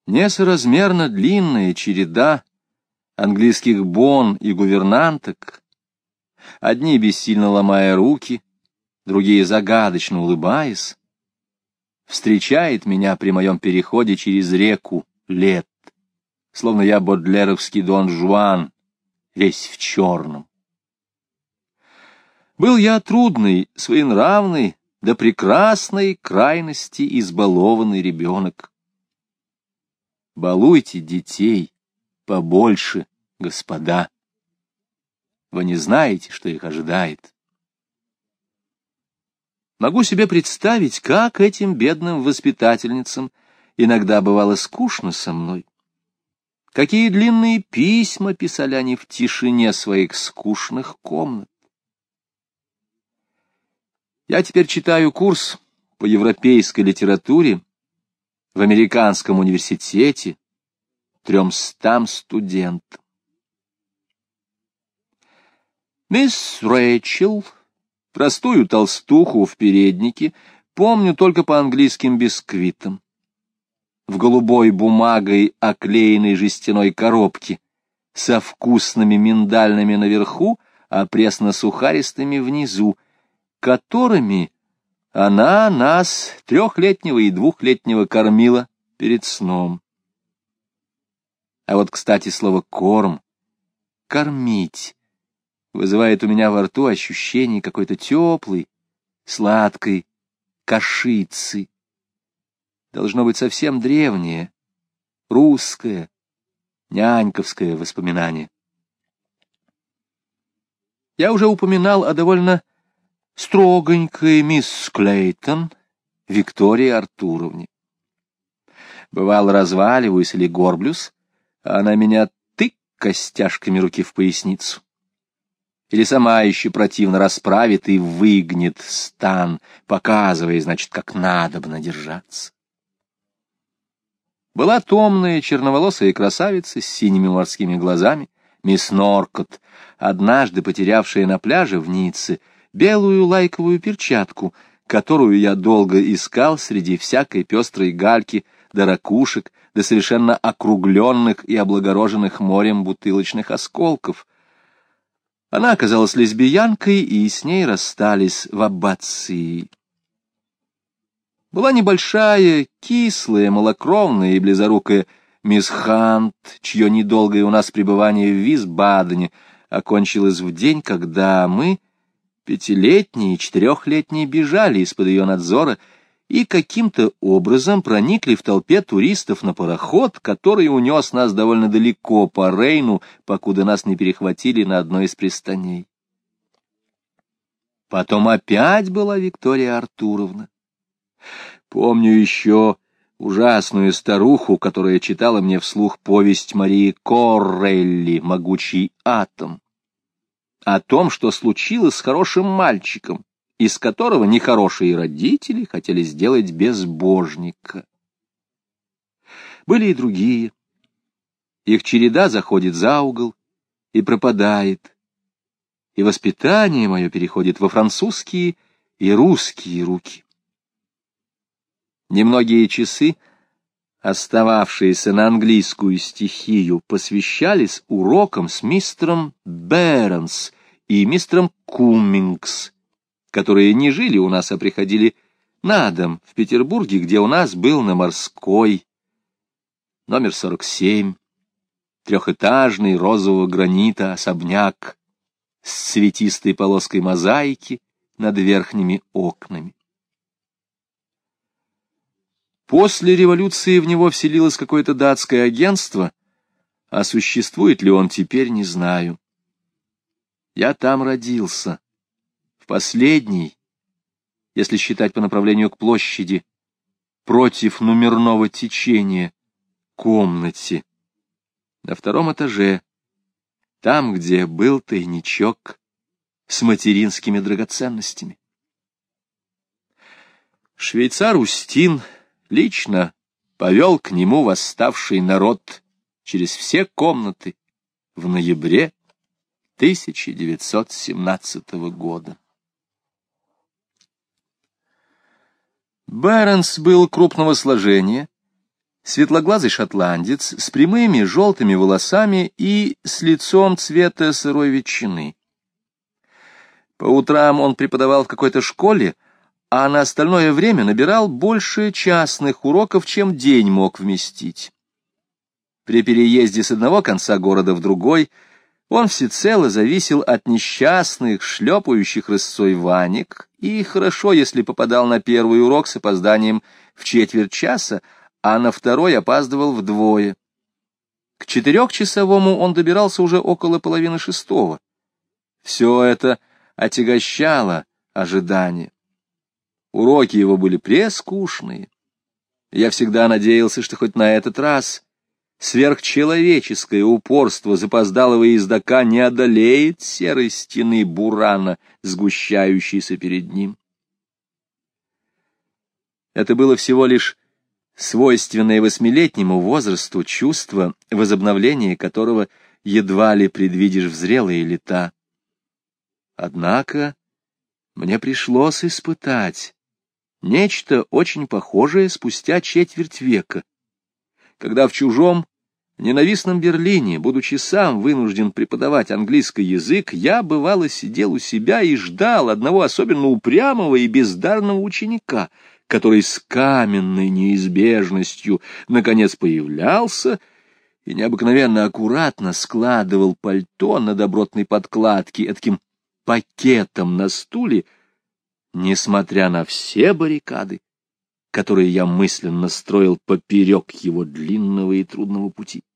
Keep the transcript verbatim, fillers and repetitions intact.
Несоразмерно длинная череда английских бон и гувернанток, одни бессильно ломая руки, другие загадочно улыбаясь, встречает меня при моем переходе через реку лет, словно я бодлеровский Дон Жуан, весь в черном. Был я трудный, своенравный, до прекрасной крайности избалованный ребенок. Балуйте детей побольше, господа. Вы не знаете, что их ожидает. Могу себе представить, как этим бедным воспитательницам иногда бывало скучно со мной. Какие длинные письма писали они в тишине своих скучных комнат. Я теперь читаю курс по европейской литературе в американском университете тремстам студентам. Мисс Рэйчел, простую толстуху в переднике, помню только по английским бисквитам. В голубой бумагой оклеенной жестяной коробке со вкусными миндальными наверху, а пресно-сухаристыми внизу, которыми она нас, трехлетнего и двухлетнего, кормила перед сном. А вот, кстати, слово «корм», «кормить» вызывает у меня во рту ощущение какой-то теплой, сладкой кашицы. Должно быть совсем древнее, русское, няньковское воспоминание. Я уже упоминал о довольно строгонькой мисс Клейтон Виктории Артуровне. Бывало, разваливаюсь или горблюсь, а она меня тык костяшками руки в поясницу. Или сама еще противно расправит и выгнет стан, показывая, значит, как надобно держаться. Была томная черноволосая красавица с синими морскими глазами, мисс Норкот, однажды потерявшая на пляже в Ницце белую лайковую перчатку, которую я долго искал среди всякой пестрой гальки, да ракушек, да совершенно округленных и облагороженных морем бутылочных осколков. Она оказалась лесбиянкой, и с ней расстались в Аббации. Была небольшая, кислая, малокровная и близорукая мисс Хант, чье недолгое у нас пребывание в Висбадене окончилось в день, когда мы, пятилетние и четырехлетние, бежали из-под ее надзора и каким-то образом проникли в толпе туристов на пароход, который унес нас довольно далеко по Рейну, покуда нас не перехватили на одной из пристаней. Потом опять была Виктория Артуровна. Помню еще ужасную старуху, которая читала мне вслух повесть Марии Коррелли «Могучий атом», о том, что случилось с хорошим мальчиком, из которого нехорошие родители хотели сделать безбожника. Были и другие. Их череда заходит за угол и пропадает, и воспитание мое переходит во французские и русские руки. Немногие часы, остававшиеся на английскую стихию, посвящались урокам с мистером Бернс и мистером Куммингс, которые не жили у нас, а приходили на дом в Петербурге, где у нас был на Морской, номер сорок семь, трехэтажный розового гранита особняк с цветистой полоской мозаики над верхними окнами. После революции в него вселилось какое-то датское агентство, а существует ли он теперь, не знаю. Я там родился, в последней, если считать по направлению к площади, против номерного течения, комнате, на втором этаже, там, где был тайничок с материнскими драгоценностями. Швейцар Устин лично повел к нему восставший народ через все комнаты в ноябре тысяча девятьсот семнадцатого года. Бернс был крупного сложения, Светлоглазый шотландец с прямыми желтыми волосами и с лицом цвета сырой ветчины. По утрам он преподавал в какой-то школе, а на остальное время набирал больше частных уроков, чем день мог вместить. При переезде с одного конца города в другой он всецело зависел от несчастных, шлепающих рысцой ванек, и хорошо, если попадал на первый урок с опозданием в четверть часа, а на второй опаздывал вдвое. К четырехчасовому он добирался уже около половины шестого. Все это отягощало ожидание. Уроки его были прескучные. Я всегда надеялся, что хоть на этот раз сверхчеловеческое упорство запоздалого ездака не одолеет серой стены бурана, сгущающейся перед ним. Это было всего лишь свойственное восьмилетнему возрасту чувство, возобновление которого едва ли предвидишь в зрелые лета. Однако мне пришлось испытать нечто очень похожее спустя четверть века, когда в чужом, ненавистном Берлине, будучи сам вынужден преподавать английский язык, я, бывало, сидел у себя и ждал одного особенно упрямого и бездарного ученика, который с каменной неизбежностью наконец появлялся и необыкновенно аккуратно складывал пальто на добротной подкладке этким пакетом на стуле, несмотря на все баррикады, которые я мысленно строил поперек его длинного и трудного пути.